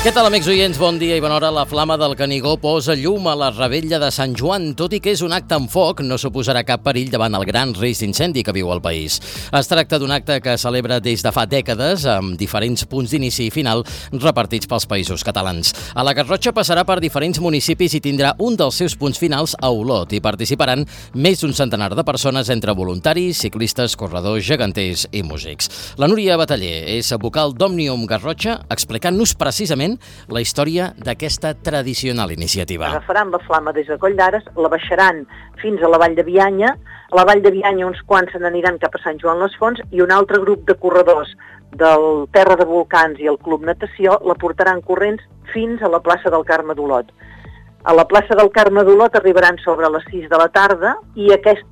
Què tal, amics oients? Bon dia i bona hora. La Flama del Canigó posa llum a la revetlla de Sant Joan. Tot i que és un acte amb foc, no suposarà cap perill davant el gran risc d'incendi que viu el país. Es tracta d'un acte que celebra des de fa dècades, amb diferents punts d'inici i final repartits pels països catalans. A la Garrotxa passarà per diferents municipis i tindrà un dels seus punts finals a Olot. Hi participaran més d'un centenar de persones entre voluntaris, ciclistes, corredors, geganters i músics. La Núria Bataller és vocal d'Òmnium Garrotxa, explicant-nos precisament la història d'aquesta tradicional iniciativa. Agafaran la flama des de Coll d'Ares, la baixaran fins a la Vall de Bianya. A la Vall de Bianya uns quants se n'aniran cap a Sant Joan les Fonts i un altre grup de corredors del Terra de Volcans i el Club Natació la portaran corrents fins a la plaça del Carme d'Olot. A la plaça del Carme d'Olot arribaran sobre les 6 de la tarda i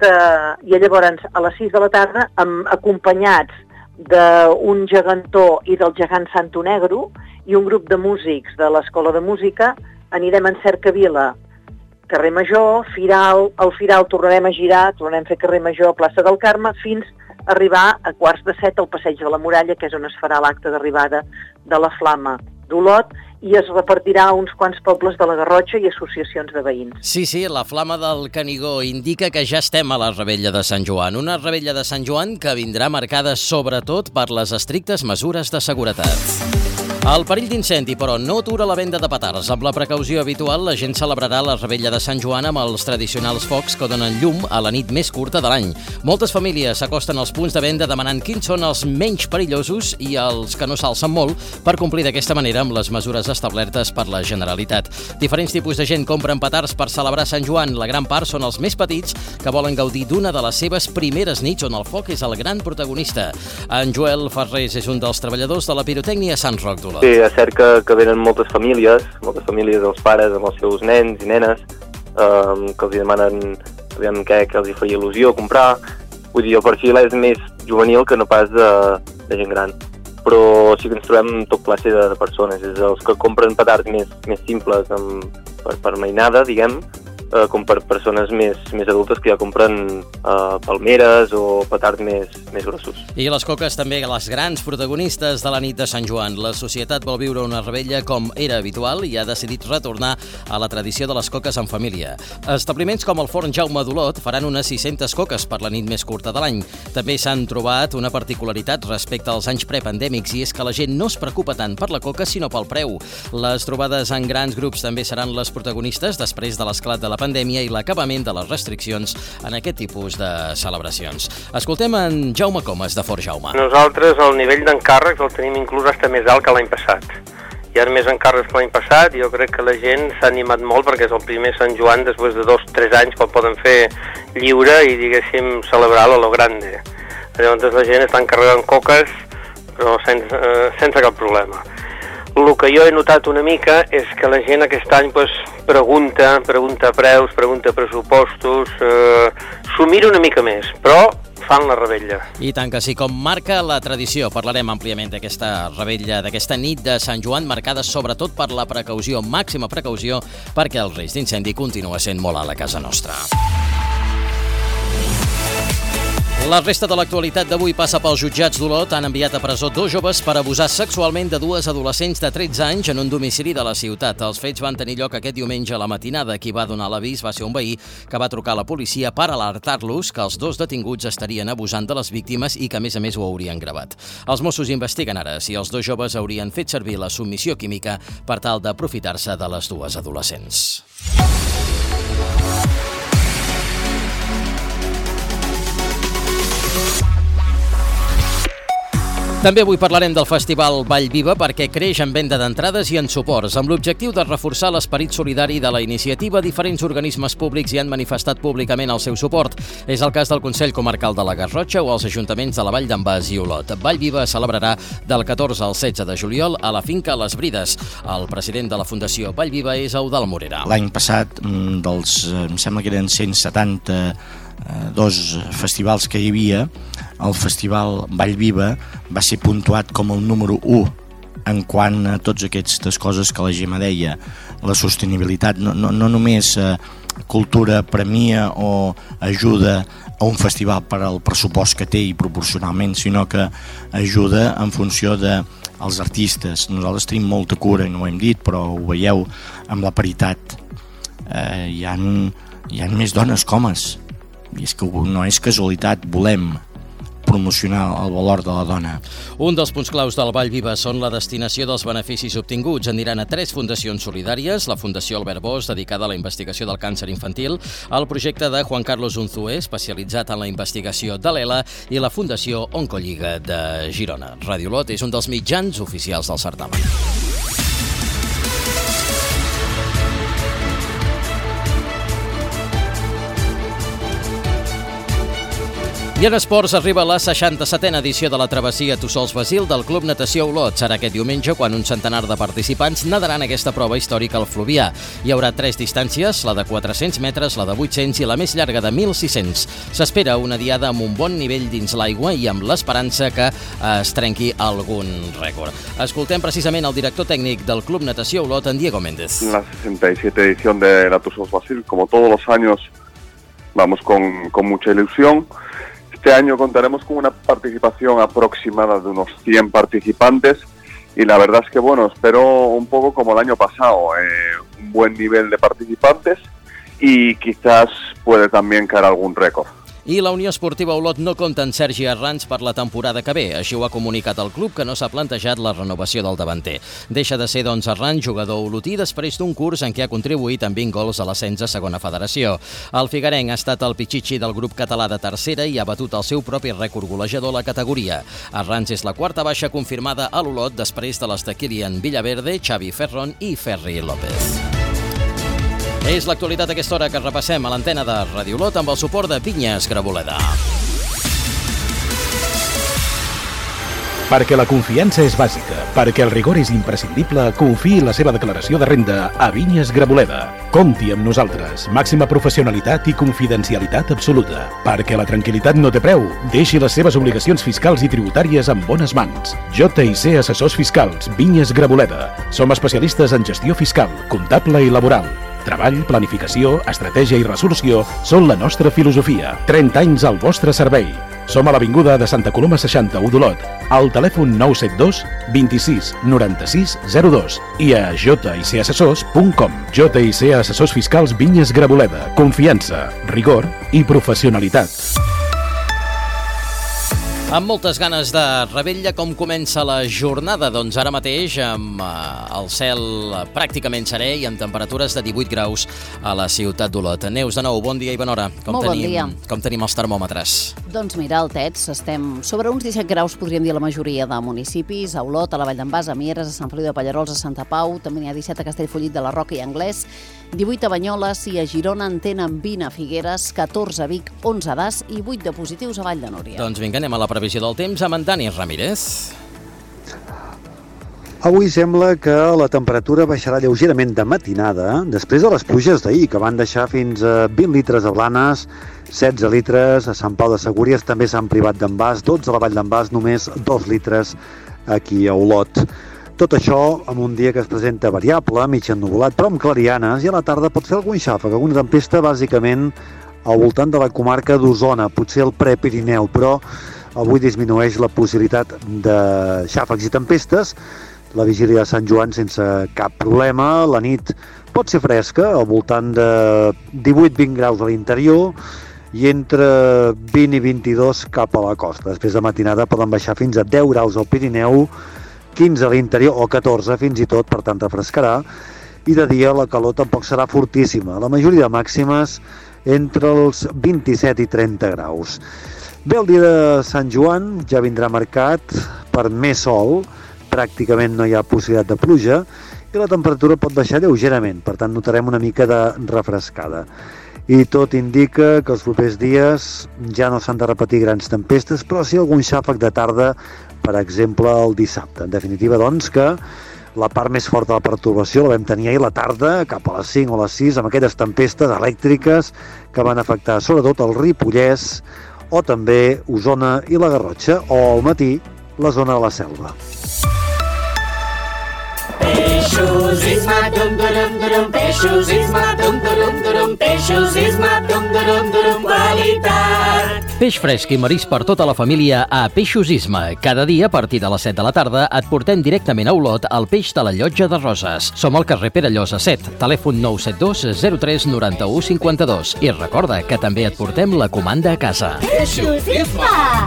llavors a les 6 de la tarda, acompanyats d'un gegantó i del gegant Santo Negro i un grup de músics de l'Escola de Música, anirem en Cercavila, carrer Major, Firal, al Firal tornarem a girar, tornarem a fer carrer Major, plaça del Carme, fins a arribar a 6:45 al Passeig de la Muralla, que és on es farà l'acte d'arribada de la Flama d'Olot, i es repartirà a uns quants pobles de la Garrotxa i associacions de veïns. Sí, la Flama del Canigó indica que ja estem a la revetlla de Sant Joan. Una revetlla de Sant Joan que vindrà marcada sobretot per les estrictes mesures de seguretat. El perill d'incendi, però, no atura la venda de petards. Amb la precaució habitual, la gent celebrarà la revetlla de Sant Joan amb els tradicionals focs que donen llum a la nit més curta de l'any. Moltes famílies s'acosten als punts de venda demanant quins són els menys perillosos i els que no s'alcen molt per complir d'aquesta manera amb les mesures establertes per la Generalitat. Diferents tipus de gent compren petards per celebrar Sant Joan. La gran part són els més petits que volen gaudir d'una de les seves primeres nits on el foc és el gran protagonista. En Joel Ferrés és un dels treballadors de la pirotècnia Sant Roc d'Olot. Sí, és cert que venen moltes famílies dels pares amb els seus nens i nenes, que els demanen què els hi faria il·lusió comprar. Vull dir, el perfil és més juvenil que no pas de gent gran. Però sí que ens trobem tot classe de persones, és els que compren petards més simples per mainada, diguem, com per persones més adultes que ja compren palmeres o petards més grossos. I les coques també, les grans protagonistes de la nit de Sant Joan. La societat vol viure una revetlla com era habitual i ha decidit retornar a la tradició de les coques en família. Establiments com el Forn Jaume d'Olot faran unes 600 coques per la nit més curta de l'any. També s'han trobat una particularitat respecte als anys prepandèmics i és que la gent no es preocupa tant per la coca sinó pel preu. Les trobades en grans grups també seran les protagonistes després de l'esclat de la pandèmia i l'acabament de les restriccions en aquest tipus de celebracions. Escoltem en Jaume Comas, de Forn Jaume. Nosaltres el nivell d'encàrrecs el tenim inclús hasta més alt que l'any passat. Hi ha més encàrrecs que l'any passat i jo crec que la gent s'ha animat molt perquè és el primer Sant Joan després de 2-3 anys que el poden fer lliure i, diguéssim, celebrar-lo a lo grande. Llavors la gent està encarregant coques però sense cap problema. El que jo he notat una mica és que la gent aquest any pregunta preus, pregunta pressupostos, s'ho mira una mica més, però fan la revetlla. I tant que sí, com marca la tradició. Parlarem àmpliament d'aquesta revetlla, d'aquesta nit de Sant Joan, marcada sobretot per la precaució, màxima precaució, perquè el risc d'incendi continua sent molt alt a casa nostra. La resta de l'actualitat d'avui passa pels jutjats d'Olot. Han enviat a presó 2 joves per abusar sexualment de 2 adolescents de 13 anys en un domicili de la ciutat. Els fets van tenir lloc aquest diumenge a la matinada. Qui va donar l'avís va ser un veí que va trucar a la policia per alertar-los que els 2 detinguts estarien abusant de les víctimes i que, a més, ho haurien gravat. Els Mossos investiguen ara si els 2 joves haurien fet servir la submissió química per tal d'aprofitar-se de les 2 adolescents. També avui parlarem del Festival Vall Viva perquè creix en venda d'entrades i en suports. Amb l'objectiu de reforçar l'esperit solidari de la iniciativa, diferents organismes públics hi han manifestat públicament el seu suport. És el cas del Consell Comarcal de la Garrotxa o els ajuntaments de la Vall d'en Bas i Olot. Vall Viva es celebrarà del 14 al 16 de juliol a la finca Les Brides. El president de la Fundació Vall Viva és Eudald Morera. L'any passat, em sembla que eren 172 festivals que hi havia, el Festival Vall Viva va ser puntuat com el número 1 en quant a totes aquestes coses que la Gemma deia. La sostenibilitat, no només cultura premia o ajuda a un festival per al pressupost que té i proporcionalment, sinó que ajuda en funció de els artistes. Nosaltres tenim molta cura, no ho hem dit, però ho veieu amb la paritat. Hi ha més dones que homes, i és que no és casualitat, volem promocionar el valor de la dona. Un dels punts claus del Vall Viva són la destinació dels beneficis obtinguts. Aniran a 3 fundacions solidàries, la Fundació Albert Bosch, dedicada a la investigació del càncer infantil, el projecte de Juan Carlos Unzué, especialitzat en la investigació de l'ELA, i la Fundació Oncolliga de Girona. Ràdio Olot és un dels mitjans oficials del certamen. I en esports arriba la 67a edició de la travessia Tossols-Basil del Club Natació Olot. Serà aquest diumenge quan un centenar de participants nadaran aquesta prova històrica al Fluvià. Hi haurà 3 distàncies, la de 400 metres, la de 800 i la més llarga de 1.600. S'espera una diada amb un bon nivell dins l'aigua i amb l'esperança que es trenqui algun rècord. Escoltem precisament el director tècnic del Club Natació Olot, en Diego Méndez. La 67 edición de la Tossols-Basil, como todos los años, vamos con mucha ilusión. Este año contaremos con una participación aproximada de unos 100 participantes y la verdad es que, bueno, espero un poco como el año pasado, un buen nivel de participantes y quizás puede también caer algún récord. I la Unió Esportiva Olot no compta en Sergi Arranz per la temporada que ve. Així ho ha comunicat el club, que no s'ha plantejat la renovació del davanter. Deixa de ser, doncs, Arranz jugador olotí després d'un curs en què ha contribuït amb 20 gols a l'ascens a segona federació. El figuerenc ha estat el pitxitxi del grup català de tercera i ha batut el seu propi rècord golejador a la categoria. Arranz és la quarta baixa confirmada a l'Olot després de les de Kilian Villaverde, Xavi Ferron i Ferri López. És l'actualitat a aquesta hora que repassem a l'antena de Ràdio Olot amb el suport de Vinyes Graboleda. Perquè la confiança és bàsica, perquè el rigor és imprescindible, confiï la seva declaració de renda a Vinyes Graboleda. Compti amb nosaltres. Màxima professionalitat i confidencialitat absoluta. Perquè la tranquil·litat no té preu, deixi les seves obligacions fiscals i tributàries en bones mans. JIC Assessors Fiscals, Vinyes Graboleda. Som especialistes en gestió fiscal, comptable i laboral. Treball, planificació, estratègia i resolució són la nostra filosofia. 30 anys al vostre servei. Som a l'avinguda de Santa Coloma 61 d'Olot, al telèfon 972 26 96 02 i a jicassessors.com. JIC Assessors Fiscals Vinyes Graboleda. Confiança, rigor i professionalitat. Amb moltes ganes de revetlla, com comença la jornada? Doncs ara mateix amb el cel pràcticament serè i amb temperatures de 18 graus a la ciutat d'Olot. Neus, de nou, bon dia i bona hora. Molt bon dia. Com tenim els termòmetres? Doncs mira, al Tets estem sobre uns 17 graus, podríem dir, a la majoria de municipis, a Olot, a la Vall d'en Bas, a Mieres, a Sant Feliu de Pallerols, a Santa Pau, també n'hi ha 17 a Castellfollit de la Roca i Anglès, 18 a Banyoles i a Girona en tenen 20 a Figueres, 14 a Vic, 11 a Das i 8 de positius a Vall de Núria. Doncs vinga, anem a la previsió del temps amb en Dani Ramírez. Avui sembla que la temperatura baixarà lleugerament de matinada després de les pluges d'ahir, que van deixar fins a 20 litres a Blanes, 16 litres a Sant Pau de Segúries, també s'han privat d'en Bas, 12 a la Vall d'en Bas, només 2 litres aquí a Olot. Tot això amb un dia que es presenta variable, mig ennuvolat, però amb clarianes, i a la tarda pot fer algun xàfec, alguna tempesta bàsicament al voltant de la comarca d'Osona, potser el Prepirineu, però avui disminueix la possibilitat de xàfecs i tempestes. La vigília de Sant Joan sense cap problema, la nit pot ser fresca, al voltant de 18-20 graus a l'interior i entre 20 i 22 cap a la costa. Després de matinada poden baixar fins a 10 graus al Pirineu, 15 a l'interior o 14 fins i tot, per tant refrescarà, i de dia la calor tampoc serà fortíssima. La majoria de màximes entre els 27 i 30 graus. Bé, el dia de Sant Joan ja vindrà marcat per més sol, pràcticament no hi ha possibilitat de pluja, i la temperatura pot baixar lleugerament, per tant notarem una mica de refrescada. I tot indica que els propers dies ja no s'han de repetir grans tempestes, però sí algun xàfec de tarda, per exemple, el dissabte. En definitiva, doncs, que la part més forta de la pertorbació la vam tenir ahir a la tarda, cap a les 5 o les 6, amb aquelles tempestes elèctriques que van afectar sobretot el Ripollès, o també Osona i la Garrotxa, o al matí la zona de la Selva. Peixos is my dum-dum-dum-dum, peixos is my dum-dum-dum-dum, peixos is my dum-dum-dum-dum, qualitat. Peix fresc i marisc per tota la família a Peixos Isma. Cada dia, a partir de les 7 de la tarda, et portem directament a Olot el peix de la Llotja de Roses. Som al carrer Pere Llosa 7, telèfon 972 03 91 52. I recorda que també et portem la comanda a casa. Peixos Isma!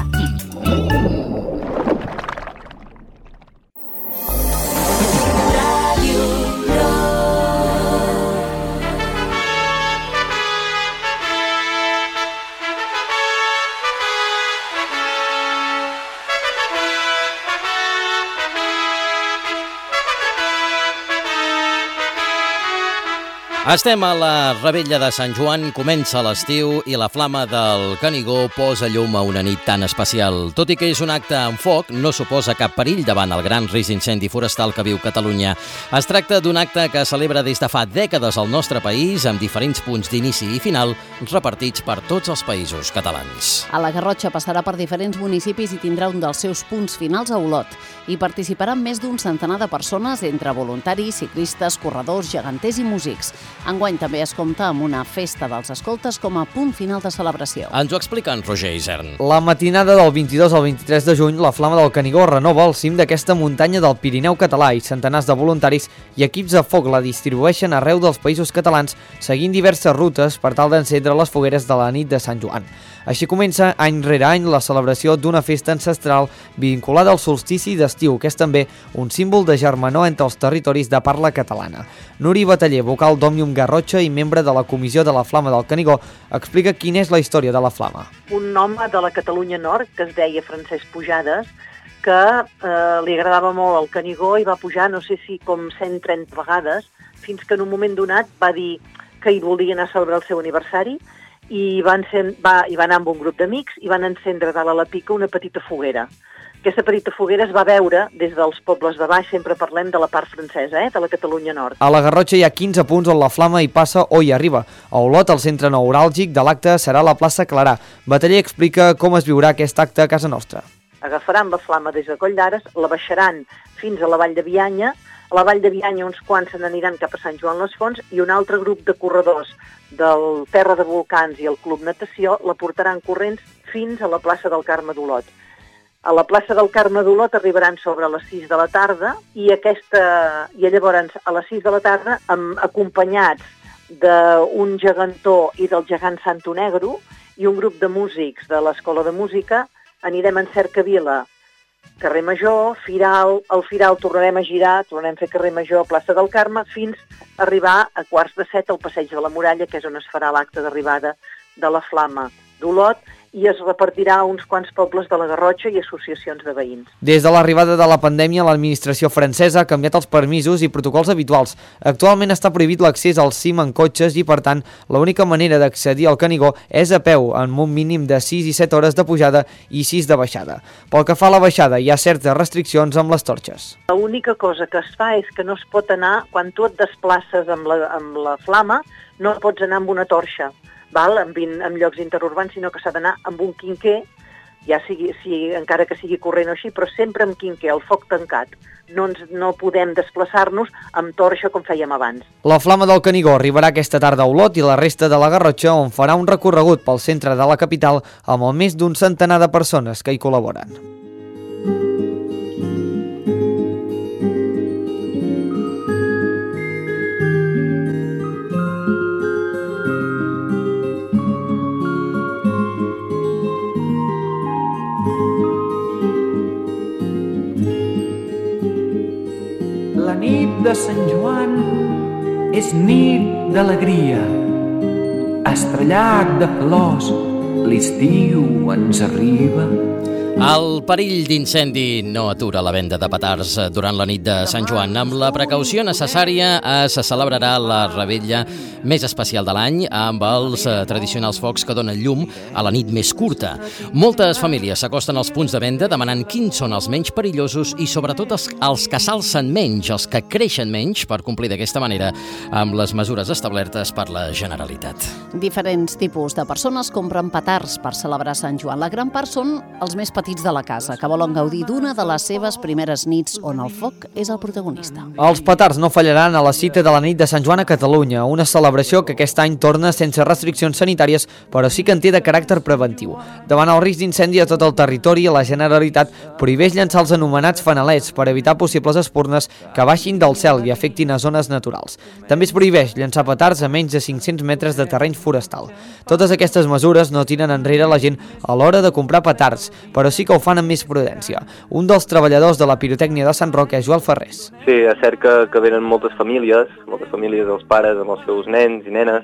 Estem a la Revetlla de Sant Joan, comença l'estiu i la flama del Canigó posa llum a una nit tan especial. Tot i que és un acte amb foc, no suposa cap perill davant el gran risc d'incendi forestal que viu Catalunya. Es tracta d'un acte que celebra des de fa dècades al nostre país, amb diferents punts d'inici i final repartits per tots els països catalans. A la Garrotxa passarà per diferents municipis i tindrà un dels seus punts finals a Olot. Hi participaran més d'un centenar de persones, entre voluntaris, ciclistes, corredors, geganters i músics. Enguany també es compta amb una festa dels escoltes com a punt final de celebració. Ens ho explica en Roger Isern. La matinada del 22 al 23 de juny, la Flama del Canigó renova el cim d'aquesta muntanya del Pirineu català i centenars de voluntaris i equips de foc la distribueixen arreu dels països catalans, seguint diverses rutes per tal d'encendre les fogueres de la nit de Sant Joan. Així comença any rere any la celebració d'una festa ancestral vinculada al solstici d'estiu, que és també un símbol de germanor entre els territoris de parla catalana. Nuri Bataller, vocal d'Òmnium Garrotxa i membre de la comissió de la Flama del Canigó, explica quina és la història de la Flama. Un home de la Catalunya Nord, que es deia Francesc Pujades, que li agradava molt el Canigó i va pujar, no sé si com 130 vegades, fins que en un moment donat va dir que hi volia anar a celebrar el seu aniversari i va anar amb un grup d'amics i van encendre dalt a la pica una petita foguera. Aquesta petita foguera es va veure des dels pobles de baix, sempre parlem de la part francesa, de la Catalunya Nord. A la Garrotxa hi ha 15 punts on la Flama hi passa o hi arriba. A Olot, el centre neuràlgic de l'acte serà la plaça Clarà. Bataller explica com es viurà aquest acte a casa nostra. Agafaran la Flama des de Coll d'Ares, la baixaran fins a la Vall de Bianya. A la Vall de Bianya uns quants se n'aniran cap a Sant Joan les Fonts i un altre grup de corredors del Terra de Volcans i el Club Natació la portaran corrents fins a la plaça del Carme d'Olot. A la plaça del Carme d'Olot arribaran sobre les 6 de la tarda i llavors a les 6 de la tarda, acompanyats d'un gegantó i del gegant Santo Negro i un grup de músics de l'Escola de Música, anirem en Cercavila, carrer Major, Firal, al Firal tornarem a girar, tornarem a fer carrer Major, plaça del Carme, fins a arribar a 6:45 al Passeig de la Muralla, que és on es farà l'acte d'arribada de la Flama d'Olot, i es repartirà a uns quants pobles de la Garrotxa i associacions de veïns. Des de l'arribada de la pandèmia, l'administració francesa ha canviat els permisos i protocols habituals. Actualment està prohibit l'accés al cim en cotxes i, per tant, l'única manera d'accedir al Canigó és a peu, amb un mínim de 6 i 7 hores de pujada i 6 de baixada. Pel que fa a la baixada, hi ha certes restriccions amb les torxes. L'única cosa que es fa és que no es pot anar, quan tu et desplaces amb la Flama, no pots anar amb una torxa, en llocs interurbans, sinó que s'ha d'anar amb un quinquer, encara que sigui corrent o així, però sempre amb quinquer, el foc tancat. No podem desplaçar-nos amb torxa com fèiem abans. La Flama del Canigó arribarà aquesta tarda a Olot i la resta de la Garrotxa, on farà un recorregut pel centre de la capital amb el més d'un centenar de persones que hi col·laboren. La nit de Sant Joan és nit d'alegria, estrellat de flors, l'estiu ens arriba. El perill d'incendi no atura la venda de petards durant la nit de Sant Joan. Amb la precaució necessària se celebrarà la revetlla més especial de l'any amb els tradicionals focs que donen llum a la nit més curta. Moltes famílies s'acosten als punts de venda demanant quins són els menys perillosos i sobretot els que s'alcen menys, els que creixen menys, per complir d'aquesta manera amb les mesures establertes per la Generalitat. Diferents tipus de persones compren petards per celebrar Sant Joan. La gran part són els més petits, petits de la casa, que volen gaudir d'una de les seves primeres nits on el foc és el protagonista. Els petards no fallaran a la cita de la nit de Sant Joan a Catalunya, una celebració que aquest any torna sense restriccions sanitàries, però sí que en té de caràcter preventiu. Davant el risc d'incendi a tot el territori, la Generalitat prohibeix llançar els anomenats fanalets per evitar possibles espurnes que baixin del cel i afectin a zones naturals. També es prohibeix llançar petards a menys de 500 metres de terreny forestal. Totes aquestes mesures no tiren enrere la gent a l'hora de comprar petards, però sí que ho fan amb més prudència. Un dels treballadors de la pirotècnia de Sant Roc és Joel Ferrés. Sí, és cert que venen moltes famílies dels pares amb els seus nens i nenes,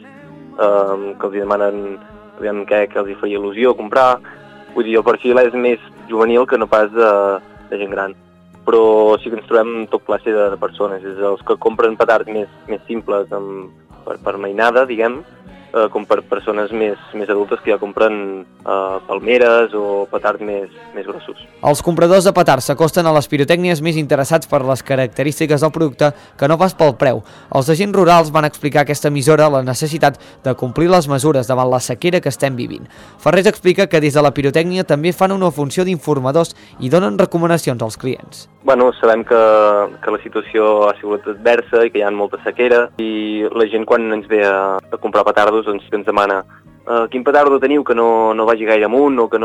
que els demanen què els hi faria il·lusió comprar. Vull dir, el perfil és més juvenil que no pas de gent gran. Però sí que ens trobem tot classe de persones, des dels que compren petards més simples per mainada, diguem, com per persones més adultes que ja compren palmeres o petards més grossos. Els compradors de petards s'acosten a les pirotècnies més interessats per les característiques del producte que no pas pel preu. Els agents rurals van explicar a aquesta emissora la necessitat de complir les mesures davant la sequera que estem vivint. Ferrés explica que des de la pirotècnia també fan una funció d'informadors i donen recomanacions als clients. Bueno, sabem que la situació ha sigut adversa i que hi ha molta sequera i la gent quan ens ve a comprar petardos doncs ens demana quin petardo teniu que no vagi gaire amunt o que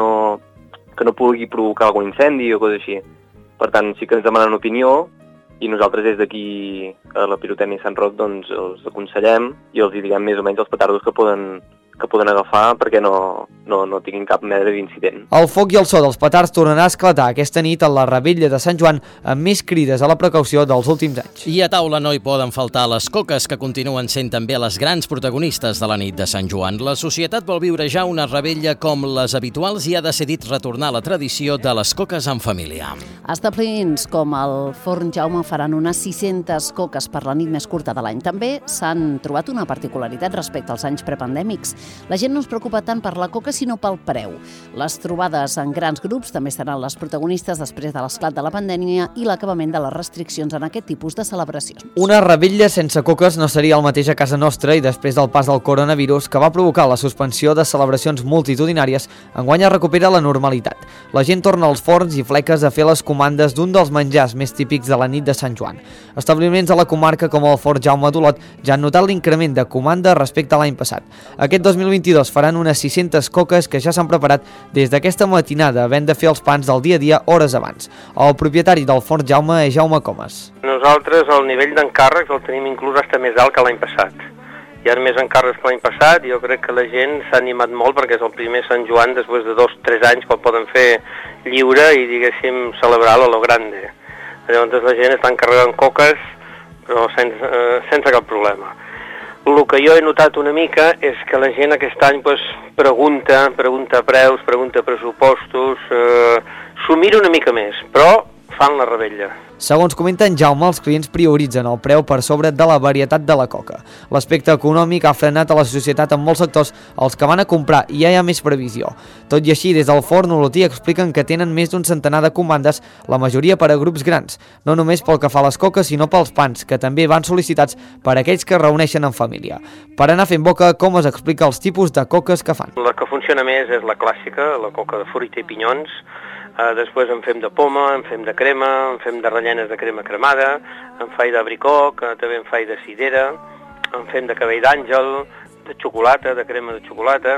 no pugui provocar algun incendi o coses així. Per tant, sí que ens demanen opinió i nosaltres des d'aquí a la pirotècnia Sant Roc doncs els aconsellem i els diguem més o menys els petardos que poden agafar perquè no tinguin cap mena d'incident. El foc i el so dels petards tornarà a esclatar aquesta nit a la Revetlla de Sant Joan amb més crides a la precaució dels últims anys. I a taula no hi poden faltar les coques, que continuen sent també les grans protagonistes de la nit de Sant Joan. La societat vol viure ja una revetlla com les habituals i ha decidit retornar a la tradició de les coques en família. Establiments com el Forn Jaume faran unes 600 coques per la nit més curta de l'any. També s'han trobat una particularitat respecte als anys prepandèmics. La gent no es preocupa tant per la coca, sinó pel preu. Les trobades en grans grups també seran les protagonistes després de l'esclat de la pandèmia i l'acabament de les restriccions en aquest tipus de celebracions. Una revetlla sense coques no seria el mateix a casa nostra i després del pas del coronavirus que va provocar la suspensió de celebracions multitudinàries, enguany es recupera la normalitat. La gent torna als forns i fleques a fer les comandes d'un dels menjars més típics de la nit de Sant Joan. Establiments a la comarca com el Forn Jaume d'Olot ja han notat l'increment de comanda respecte a l'any passat. Aquest 2022 faran unes 600 coques que ja s'han preparat des d'aquesta matinada, havent de fer els pans del dia a dia hores abans. El propietari del Forn Jaume és Jaume Comas. Nosaltres el nivell d'encàrrecs el tenim inclús hasta més alt que l'any passat. Hi ha més encàrrecs que l'any passat i jo crec que la gent s'ha animat molt perquè és el primer Sant Joan després de 2-3 anys que el poden fer lliure i diguéssim celebrar-lo a lo grande. Llavors la gent està encarregant coques però sense cap problema. El que jo he notat una mica és que la gent aquest any pregunta preus, pregunta pressupostos, s'ho mira una mica més, però fan la revetlla. Segons comenta en Jaume, els clients prioritzen el preu per sobre de la varietat de la coca. L'aspecte econòmic ha frenat a la societat en molts sectors els que van a comprar i ja hi ha més previsió. Tot i així, des del Forn Olotí expliquen que tenen més d'un centenar de comandes, la majoria per a grups grans, no només pel que fa a les coques, sinó pels pans, que també van sol·licitats per a aquells que es reuneixen en família. Per anar fent boca, com es explica els tipus de coques que fan. La que funciona més és la clàssica, la coca de fruita i pinyons. Després en fem de poma, en fem de crema, en fem de rellenes de crema cremada, en fai d'abricoc, també en fai de sidera, en fem de cabell d'àngel, de xocolata, de crema de xocolata.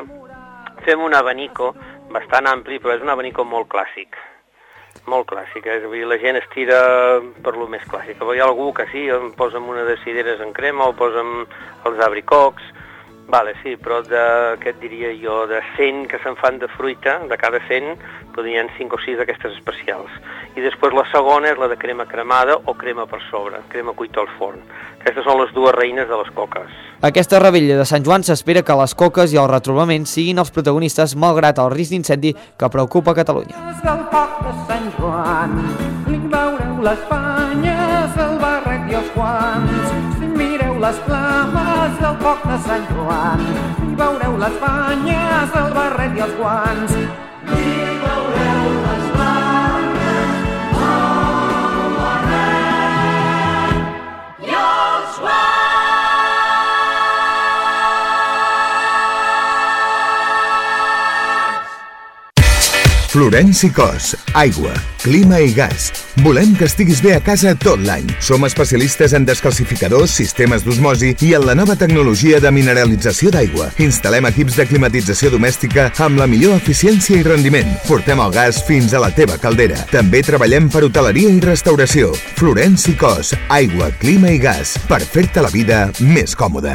Fem un abanico bastant ampli, però és un abanico molt clàssic. Molt clàssic, és a dir, la gent es tira per lo més clàssic. Però hi ha algú que sí, en posa una de cideres en crema o posa els abricocs. Vale, sí, però què et diria jo, de 100 que se'n fan de fruita, de cada 100, hi ha 5 o 6 d'aquestes especials. I després la segona és la de crema cremada o crema per sobre, crema cuita al forn. Aquestes són les dues reines de les coques. Aquesta revetlla de Sant Joan s'espera que les coques i el retrobament siguin els protagonistes malgrat el risc d'incendi que preocupa Catalunya. Del foc de Sant Joan, li veureu les banyes, el barret i els guants. Si mireu les flames del foc de Sant Joan, li veureu les banyes, el barret i els guants. Li veureu les banyes, el barret i els guants. Florenci Cos, aigua, clima i gas. Volem que estiguis bé a casa tot l'any. Som especialistes en descalcificadors, sistemes d'osmosi i en la nova tecnologia de mineralització d'aigua. Instal·lem equips de climatització domèstica amb la millor eficiència i rendiment. Portem el gas fins a la teva caldera. També treballem per hoteleria i restauració. Florenci Cos, aigua, clima i gas. Per fer-te la vida més còmoda.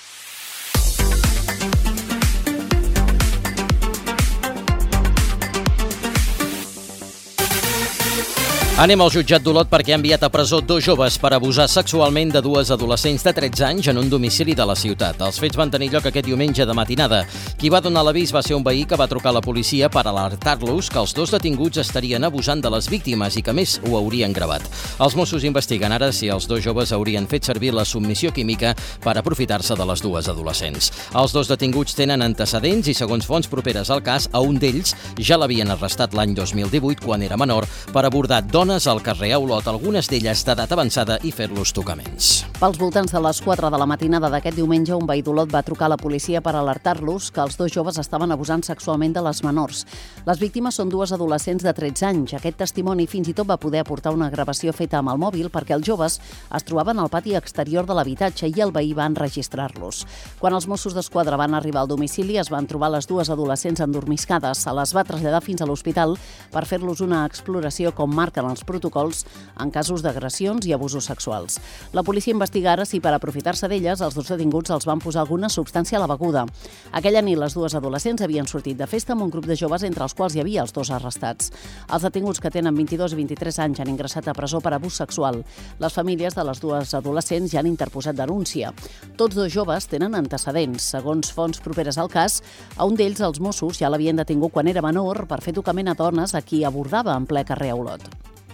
Anem al jutjat d'Olot perquè ha enviat a presó 2 joves per abusar sexualment de 2 adolescents de 13 anys en un domicili de la ciutat. Els fets van tenir lloc aquest diumenge de matinada. Qui va donar l'avís va ser un veí que va trucar a la policia per alertar-los que els 2 detinguts estarien abusant de les víctimes i que més ho haurien gravat. Els Mossos investiguen ara si els 2 joves haurien fet servir la submissió química per aprofitar-se de les 2 adolescents. Els 2 detinguts tenen antecedents i, segons fonts properes al cas, a un d'ells ja l'havien arrestat l'any 2018 quan era menor per abordar dones al carrer a Olot, algunes d'elles d'edat avançada, i fer-los tocaments. Pels voltants de les 4 de la matinada d'aquest diumenge, un veí d'Olot va trucar a la policia per alertar-los que els 2 joves estaven abusant sexualment de les menors. Les víctimes són 2 adolescents de 13 anys. Aquest testimoni fins i tot va poder aportar una gravació feta amb el mòbil perquè els joves es trobaven al pati exterior de l'habitatge i el veí va enregistrar-los. Quan els Mossos d'Esquadra van arribar al domicili, es van trobar les 2 adolescents endormiscades. Se les va traslladar fins a l'hospital per fer-los una exploració com marquen els protocols en casos d'agressions i abusos sexuals. La policia investiga ara si per aprofitar-se d'elles els 2 detinguts els van posar alguna substància a la beguda. Aquella nit les 2 adolescents havien sortit de festa amb un grup de joves entre els quals hi havia els 2 arrestats. Els detinguts, que tenen 22 i 23 anys, han ingressat a presó per abús sexual. Les famílies de les 2 adolescents ja han interposat denúncia. Tots 2 joves tenen antecedents. Segons fonts properes al cas, a un d'ells els Mossos ja l'havien detingut quan era menor per fer tocament a dones a qui abordava en ple carrer a Olot.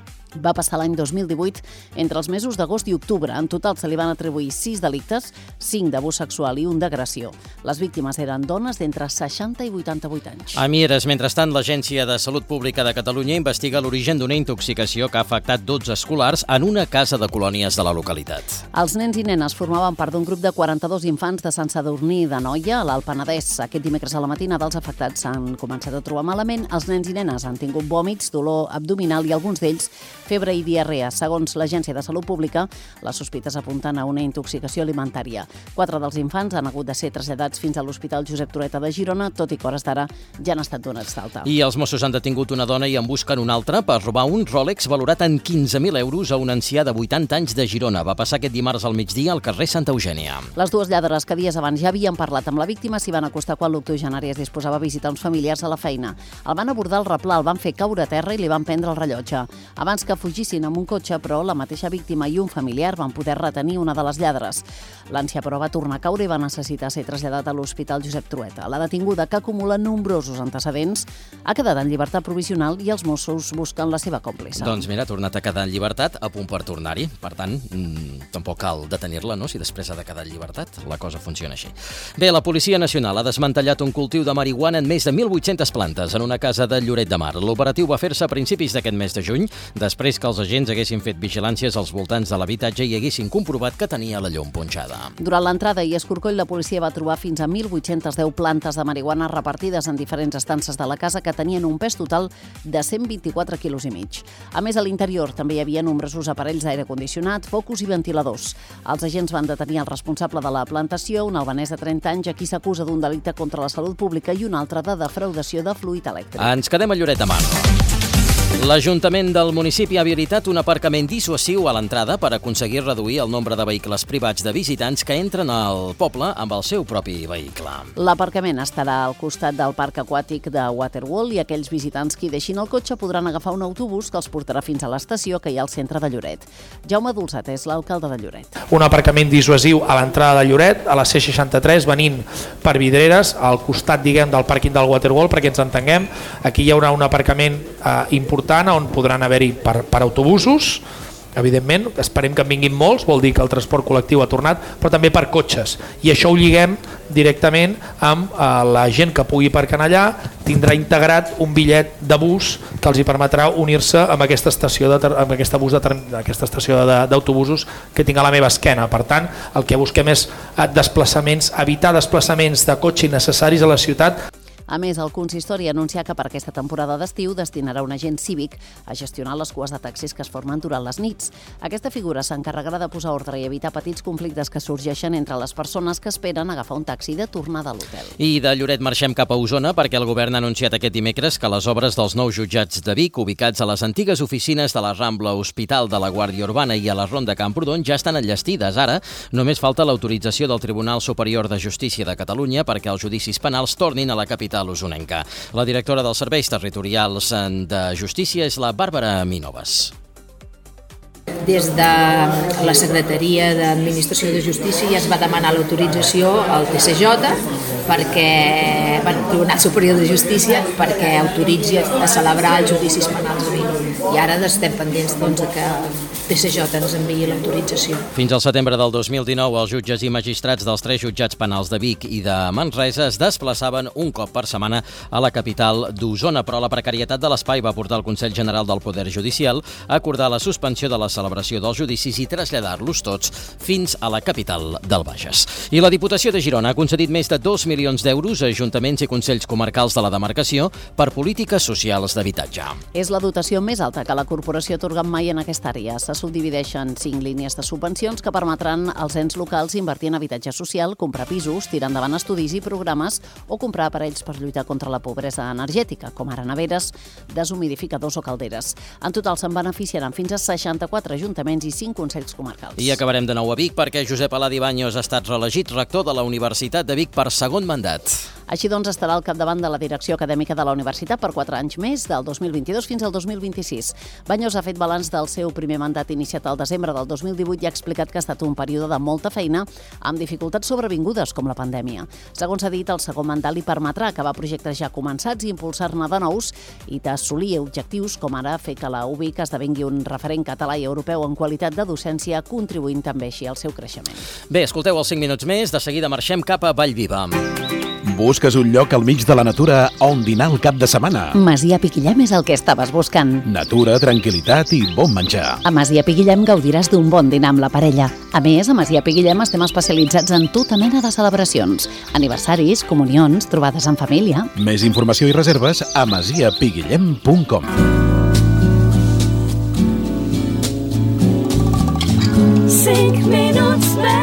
Va passar l'any 2018 entre els mesos d'agost i octubre. En total se li van atribuir 6 delictes, 5 d'abús sexual i 1 d'agressió. Les víctimes eren dones d'entre 60 i 88 anys. A Mieres, mentrestant, l'Agència de Salut Pública de Catalunya investiga l'origen d'una intoxicació que ha afectat 12 escolars en una casa de colònies de la localitat. Els nens i nenes formaven part d'un grup de 42 infants de Sant Sadurní d'Anoia, a l'Alt Penedès. Aquest dimecres a la matinada els afectats s'han començat a trobar malament. Els nens i nenes han tingut vòmits, dolor abdominal i alguns d'ells febre i diarrea. Segons l'Agència de Salut Pública, les sospites apunten a una intoxicació alimentària. 4 dels infants han hagut de ser traslladats fins a l'Hospital Josep Trueta de Girona, tot i que hores d'ara ja han estat donats d'alta. I els Mossos han detingut una dona i en busquen una altra per robar un Rolex valorat en 15.000 euros a un ancià de 80 anys de Girona. Va passar aquest dimarts al migdia al carrer Santa Eugènia. Les 2 lladres que dies abans ja havien parlat amb la víctima s'hi van acostar quan l'octogenària es disposava a visitar uns familiars a la feina. El van abordar al replà, el van fer caure a terra i li van prendre el rellotge. Abans que fugissin amb un cotxe, però la mateixa víctima i un familiar van poder retenir una de les lladres. L'ancià, però, va tornar a caure i va necessitar ser traslladat a l'Hospital Josep Trueta. La detinguda, que acumula nombrosos antecedents, ha quedat en llibertat provisional i els Mossos busquen la seva còmplice. Doncs mira, ha tornat a quedar en llibertat, a punt per tornar-hi. Per tant, tampoc cal detenir-la, no?, si després ha de quedar en llibertat. La cosa funciona així. Bé, la Policia Nacional ha desmantellat un cultiu de marihuana en més de 1.800 plantes en una casa de Lloret de Mar. L'operatiu va fer-se a principis d'aquest mes de juny, després que els agents haguessin fet vigilàncies als voltants de l'habitatge i haguessin comprovat que tenia la llum punxada. Durant l'entrada i escorcoll, la policia va trobar fins a 1.810 plantes de marihuana repartides en diferents estances de la casa que tenien un pes total de 124 quilos i mig. A més, a l'interior també hi havia nombrosos aparells d'aire condicionat, focus i ventiladors. Els agents van detenir el responsable de la plantació, un albanès de 30 anys, a qui s'acusa d'un delicte contra la salut pública i un altre de defraudació de fluid elèctric. Ens quedem a Lloret de Mar. L'Ajuntament del municipi ha habilitat un aparcament dissuasiu a l'entrada per aconseguir reduir el nombre de vehicles privats de visitants que entren al poble amb el seu propi vehicle. L'aparcament estarà al costat del parc aquàtic de Waterwall i aquells visitants que hi deixin el cotxe podran agafar un autobús que els portarà fins a l'estació que hi ha al centre de Lloret. Jaume Dulzat és l'alcalde de Lloret. Un aparcament dissuasiu a l'entrada de Lloret, a la C63, venint per Vidreres, al costat, diguem, del pàrquing del Waterwall, perquè ens entenguem. Aquí hi haurà un aparcament important on podran haver-hi per autobusos, evidentment, esperem que en vinguin molts, vol dir que el transport col·lectiu ha tornat, però també per cotxes, i això ho lliguem directament amb la gent que pugui aparcar allà, tindrà integrat un bitllet de bus que els hi permetrà unir-se amb aquesta estació d'autobusos que tinc a la meva esquena. Per tant, el que busquem és desplaçaments, evitar desplaçaments de cotxe innecessaris a la ciutat. A més, el consistori anuncia que per aquesta temporada d'estiu destinarà un agent cívic a gestionar les cues de taxis que es formen durant les nits. Aquesta figura s'encarregarà de posar ordre i evitar petits conflictes que sorgeixen entre les persones que esperen agafar un taxi de tornada a l'hotel. I de Lloret marxem cap a Osona perquè el govern ha anunciat aquest dimecres que les obres dels nous jutjats de Vic, ubicats a les antigues oficines de la Rambla Hospital de la Guàrdia Urbana i a la Ronda Camprodon, ja estan enllestides. Ara només falta l'autorització del Tribunal Superior de Justícia de Catalunya perquè els judicis penals tornin a la capital osonenca. La directora dels Serveis Territorials de Justícia és la Bàrbara Minoves. Des de la Secretaria d'Administració de Justícia ja es va demanar l'autorització al TSJ perquè, Tribunal Superior de Justícia, perquè autoritzi a celebrar els judicis penals a Vic. I ara estem pendents que TSJ ens enviï l'autorització. Fins al setembre del 2019, els jutges i magistrats dels 3 jutjats penals de Vic i de Manresa es desplaçaven un cop per setmana a la capital d'Osona, però la precarietat de l'espai va portar el Consell General del Poder Judicial a acordar la suspensió de la celebració dels judicis i traslladar-los tots fins a la capital del Bages. I la Diputació de Girona ha concedit més de 2 milions d'euros a ajuntaments i consells comarcals de la demarcació per polítiques socials d'habitatge. És la dotació més alta que la corporació ha atorgat mai en aquesta àrea. Se subdivideixen 5 línies de subvencions que permetran als ens locals invertir en habitatge social, comprar pisos, tirar endavant estudis i programes o comprar aparells per lluitar contra la pobresa energètica, com ara neveres, deshumidificadors o calderes. En total se'n beneficiaran fins a 64 ajuntaments i 5 consells comarcals. I acabarem de nou a Vic perquè Josep Aladi Baños ha estat reelegit rector de la Universitat de Vic per segon mandat. Així doncs, estarà al capdavant de la direcció acadèmica de la universitat per 4 anys més, del 2022 fins al 2026. Baños ha fet balanç del seu primer mandat iniciat al desembre del 2018 i ha explicat que ha estat un període de molta feina amb dificultats sobrevingudes com la pandèmia. Segons ha dit, el segon mandat li permetrà acabar projectes ja començats i impulsar-ne de nous i d'assolir objectius com ara fer que la UVic esdevingui un referent català i europeu en qualitat de docència, contribuint també així al seu creixement. Bé, escolteu els 5 minuts més, de seguida marxem cap a Vallviva. Busques un lloc al mig de la natura on dinar el cap de setmana? Masia Piquillem és el que estaves buscant. Natura, tranquil·litat i bon menjar. A Masia Piquillem gaudiràs d'un bon dinar amb la parella. A més, a Masia Piquillem estem especialitzats en tota mena de celebracions. Aniversaris, comunions, trobades en família. Més informació i reserves a masiapiguillem.com. 5 minuts més.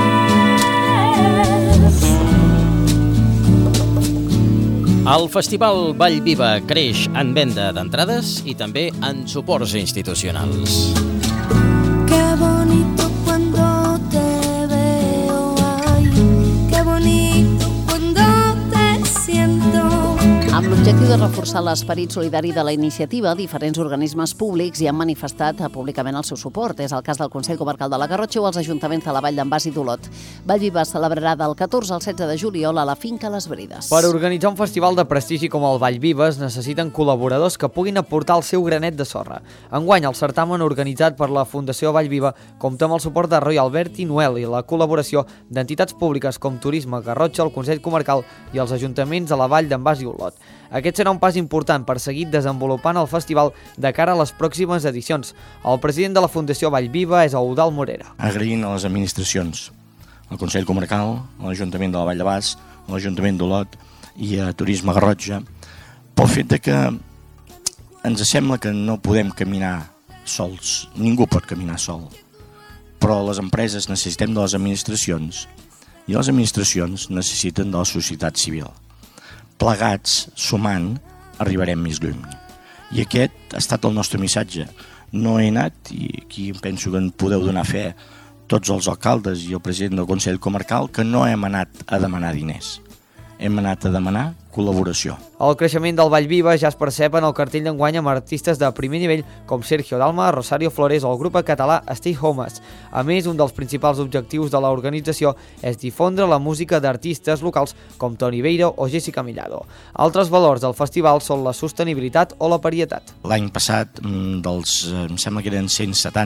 El Festival Vallviva creix en venda d'entrades i també en suports institucionals. Qué bonito cuando te veo, ay, qué bonito cuando te siento. Amb l'objectiu de reforçar l'esperit solidari de la iniciativa, diferents organismes públics hi han manifestat públicament el seu suport. És el cas del Consell Comarcal de la Garrotxa o els ajuntaments de la Vall d'en Bas i d'Olot. Vallviva celebrarà del 14 al 16 de juliol a la finca Les Brides. Per organitzar un festival de prestigi com el Vallviva es necessiten col·laboradors que puguin aportar el seu granet de sorra. Enguany, el certamen organitzat per la Fundació Vallviva compta amb el suport de Roy Albert i Noel i la col·laboració d'entitats públiques com Turisme Garrotxa, el Consell Comarcal i els ajuntaments de la Vall d'en Bas i Olot. Aquest serà un pas important per seguir desenvolupant el festival de cara a les pròximes edicions. El president de la Fundació Vallviva és Eudald Morera. Agraint a les administracions, al Consell Comarcal, a l'Ajuntament de la Vall de Bas, a l'Ajuntament d'Olot i a Turisme Garrotxa, pel fet que ens sembla que no podem caminar sols, ningú pot caminar sol, però les empreses necessitem de les administracions i les administracions necessiten de la societat civil. Plegats, sumant, arribarem més lluny. I aquest ha estat el nostre missatge. No he anat, i aquí penso que en podeu donar fe tots els alcaldes i el president del Consell Comarcal, que no hem anat a demanar diners. Hem anat a demanar col·laboració. El creixement del Vallviva ja es percep en el cartell d'enguany amb artistes de primer nivell com Sergio Dalma, Rosario Flores o el grup català Stay Homes. A més, un dels principals objectius de l'organització és difondre la música d'artistes locals com Toni Beiro o Jessica Millado. Altres valors del festival són la sostenibilitat o la varietat. L'any passat, em sembla que eren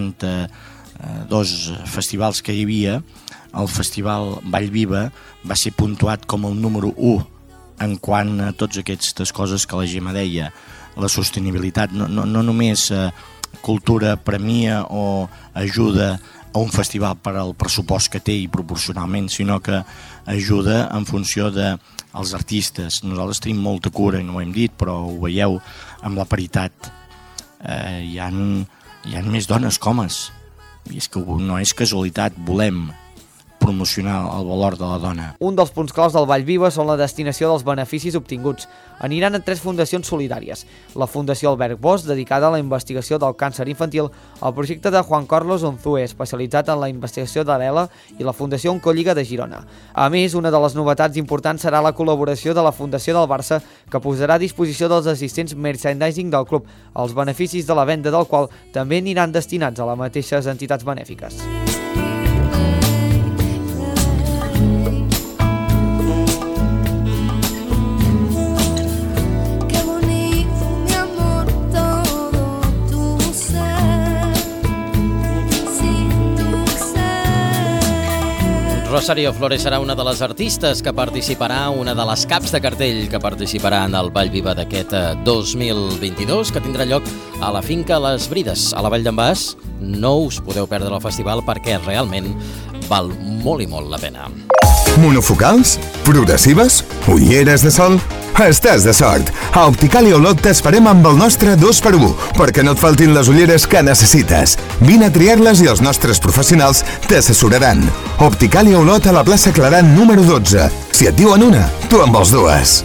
172 festivals que hi havia, el Festival Vallviva va ser puntuat com el número 1 en quant a totes aquestes coses que la Gemma deia, la sostenibilitat, no només cultura premia o ajuda a un festival per al pressupost que té i proporcionalment, sinó que ajuda en funció de els artistes. Nosaltres tenim molta cura, i no ho hem dit, però ho veieu amb la paritat. Hi ha més dones que homes. I és que no és casualitat, volem promocionar el valor de la dona. Un dels punts claus del Vall Viva són la destinació dels beneficis obtinguts. Aniran a 3 fundacions solidàries. La Fundació Albert Bosch, dedicada a la investigació del càncer infantil, el projecte de Juan Carlos Unzué, especialitzat en la investigació de l'ELA, i la Fundació Oncolliga de Girona. A més, una de les novetats importants serà la col·laboració de la Fundació del Barça, que posarà a disposició dels assistents merchandising del club, els beneficis de la venda del qual també aniran destinats a les mateixes entitats benèfiques. Rosario Flores serà una de les artistes que participarà, una de les caps de cartell que participarà en el Vall Viva d'aquest 2022, que tindrà lloc a la finca Les Brides, a la Vall d'en Bas. No us podeu perdre el festival perquè realment val molt i molt la pena. Monofocals? Progressives? Ulleres de sol? Estàs de sort! A Optical i Olot t'esperem amb el nostre 2x1 perquè no et faltin les ulleres que necessites. Vine a triar-les i els nostres professionals t'assessoraran. Optical i Olot a la plaça Claran número 12. Si et diuen una, tu en vols dues.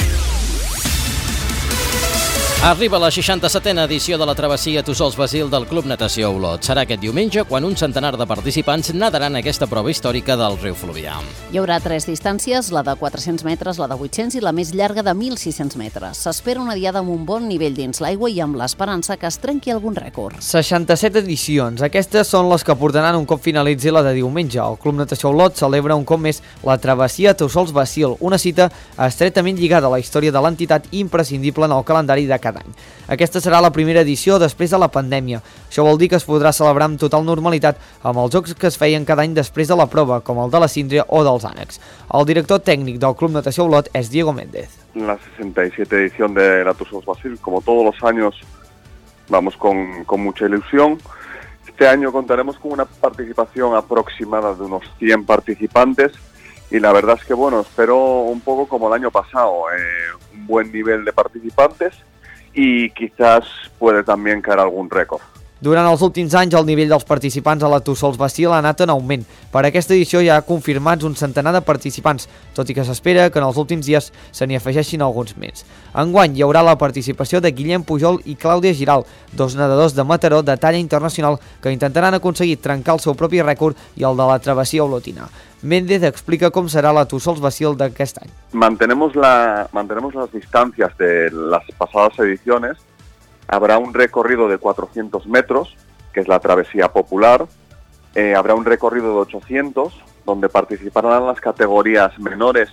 Arriba la 67a edició de la travessia Tossols Basil del Club Natació Olot. Serà aquest diumenge quan un centenar de participants nadaran aquesta prova històrica del riu Fluvià. Hi haurà 3 distàncies, la de 400 metres, la de 800 i la més llarga de 1.600 metres. S'espera una diada amb un bon nivell dins l'aigua i amb l'esperança que es trenqui algun rècord. 67 edicions. Aquestes són les que portaran un cop finalitzi la de diumenge. El Club Natació Olot celebra un cop més la travessia Tossols Basil, una cita estretament lligada a la història de l'entitat i imprescindible en el calendari de cada any. Aquesta serà la primera edició després de la pandèmia. Això vol dir que es podrà celebrar amb total normalitat amb els jocs que es feien cada any després de la prova, com el de la Síndria o dels ànecs. El director tècnic del Club Natació Olot és Diego Méndez. La 67 edición de la Tossols Basil, como todos los años, vamos con mucha ilusión. Este año contaremos con una participación aproximada de unos 100 participantes y la verdad es que, bueno, espero un poco como el año pasado, un buen nivel de participantes y quizás puede también caer algún récord. Durant els últims anys, el nivell dels participants a la Tossols Basil ha anat en augment. Per aquesta edició hi ha confirmats un centenar de participants, tot i que s'espera que en els últims dies se n'hi afegeixin alguns més. Enguany hi haurà la participació de Guillem Pujol i Clàudia Giral, 2 nedadors de Mataró de talla internacional que intentaran aconseguir trencar el seu propi rècord i el de la travessia olotina. Méndez explica com serà la Tossols Basil d'aquest any. Mantenemos las distancias de las pasadas ediciones. Habrá un recorrido de 400 metros, que es la travesía popular. Habrá un recorrido de 800, donde participarán las categorías menores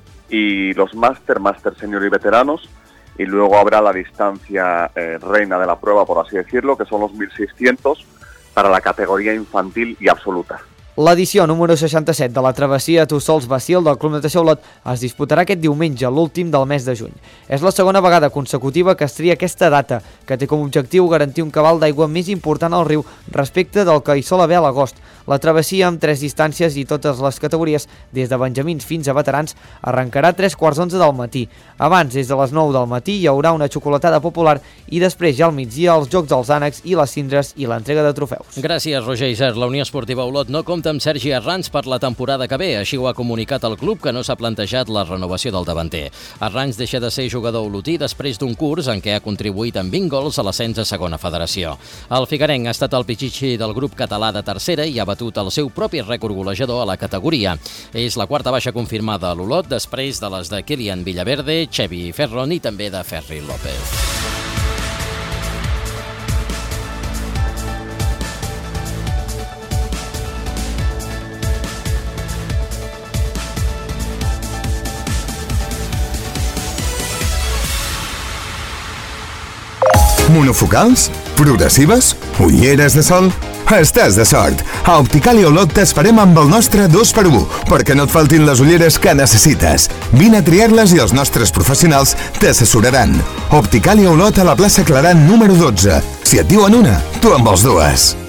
y los máster senior y veteranos. Y luego habrá la distancia reina de la prueba, por así decirlo, que son los 1.600 para la categoría infantil y absoluta. L'edició número 67 de la travessia Tossols Basil del Club Natació Olot es disputarà aquest diumenge, l'últim del mes de juny. És la segona vegada consecutiva que es tria aquesta data, que té com a objectiu garantir un cabal d'aigua més important al riu respecte del que hi sol haver a l'agost. La travessia, amb 3 distàncies i totes les categories, des de benjamins fins a veterans, arrencarà a 3:15 del matí. Abans, des de les 9 del matí, hi haurà una xocolatada popular i després, ja al migdia, els jocs dels ànecs i les cindres i l'entrega de trofeus. Gràcies, Roger Isern. La Unió Esportiva Olot no compta amb Sergi Arranz per la temporada que ve. Així ho ha comunicat el club, que no s'ha plantejat la renovació del davanter. Arranz deixa de ser jugador olotí després d'un curs en què ha contribuït amb 20 gols a l'ascens a segona federació. El figuerenc ha estat el pitxitxi del grup català de tercera i ha batut el seu propi rècord golejador a la categoria. És la quarta baixa confirmada a l'Olot després de les de Kilian Villaverde, Xevi Ferron i també de Ferri López. Monofocals? Progressives? Ulleres de sol? Estàs de sort! A Optical i Olot t'esperem amb el nostre 2x1 perquè no et faltin les ulleres que necessites. Vine a triar-les i els nostres professionals t'assessoraran. Optical i Olot a la plaça Claran número 12. Si et diuen una, tu en vols dues.